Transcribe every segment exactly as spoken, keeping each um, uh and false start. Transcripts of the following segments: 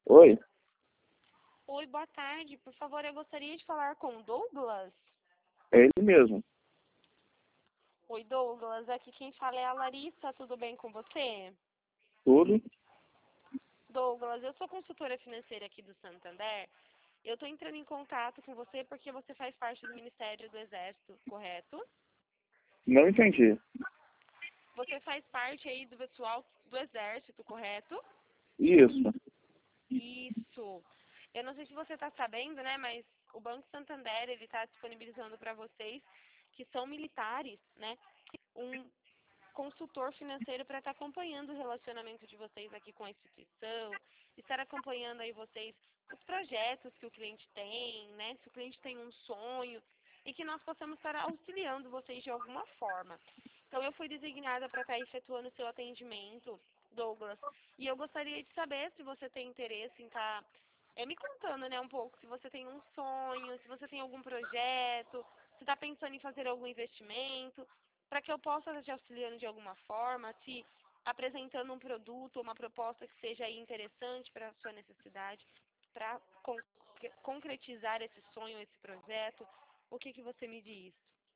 Oi, Oi, boa tarde. Por favor, eu gostaria de falar com o Douglas. é ele mesmo. Oi, Douglas. Aqui quem fala é a Larissa. Tudo bem com você? Tudo? Douglas, eu sou consultora financeira aqui do Santander. Eu estou entrando em contato com você porque você faz parte do Ministério do Exército, correto? Não entendi. Você faz parte aí do pessoal do Exército, correto? Isso. Isso. Eu não sei se você está sabendo, né, mas o Banco Santander ele está disponibilizando para vocês que são militares, né, um consultor financeiro para estar acompanhando o relacionamento de vocês aqui com a instituição, estar acompanhando aí vocês os projetos que o cliente tem, né? Se o cliente tem um sonho e que nós possamos estar auxiliando vocês de alguma forma. Então eu fui designada para estar efetuando o seu atendimento, Douglas, e eu gostaria de saber se você tem interesse em estar é, me contando, né, um pouco, se você tem um sonho, se você tem algum projeto, se está pensando em fazer algum investimento, para que eu possa estar te auxiliando de alguma forma, te apresentando um produto ou uma proposta que seja aí interessante para a sua necessidade, para con concretizar esse sonho, esse projeto. O que, que você me diz?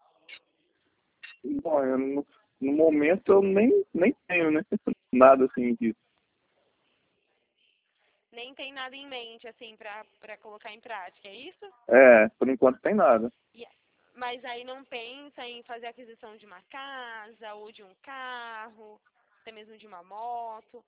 Bom, eu no, no momento eu nem, nem tenho, né? Nada assim disso. Nem tem nada em mente, assim, para colocar em prática, é isso? É, por enquanto tem nada. Yeah. Mas aí não pensa em fazer aquisição de uma casa ou de um carro, até mesmo de uma moto?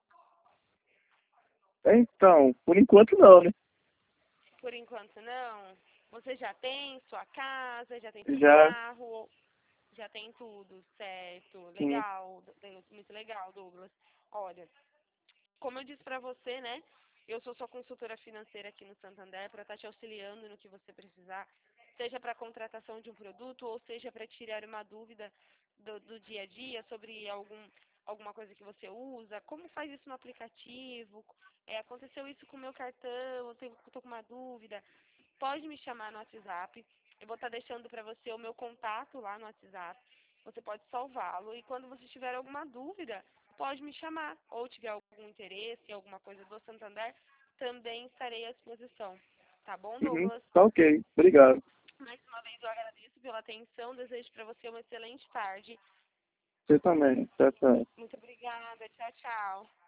Então, por enquanto não, né? Por enquanto não. Você já tem sua casa, já tem seu Já, carro, já tem tudo, certo? sim. Legal, muito legal, Douglas. Olha, como eu disse para você, né? Eu sou sua consultora financeira aqui no Santander para estar te auxiliando no que você precisar, seja para a contratação de um produto ou seja para tirar uma dúvida do, do dia a dia sobre algum, alguma coisa que você usa, como faz isso no aplicativo, é, aconteceu isso com o meu cartão, eu estou com uma dúvida, pode me chamar no WhatsApp, eu vou estar deixando para você o meu contato lá no WhatsApp, você pode salvá-lo e quando você tiver alguma dúvida, pode me chamar, ou tiver algum interesse em alguma coisa do Santander, também estarei à disposição. Tá bom, Uhum, Douglas? tá ok. Obrigado. Mais uma vez eu agradeço pela atenção, desejo para você uma excelente tarde. Você também. Tchau, tchau. Muito obrigada, tchau, tchau.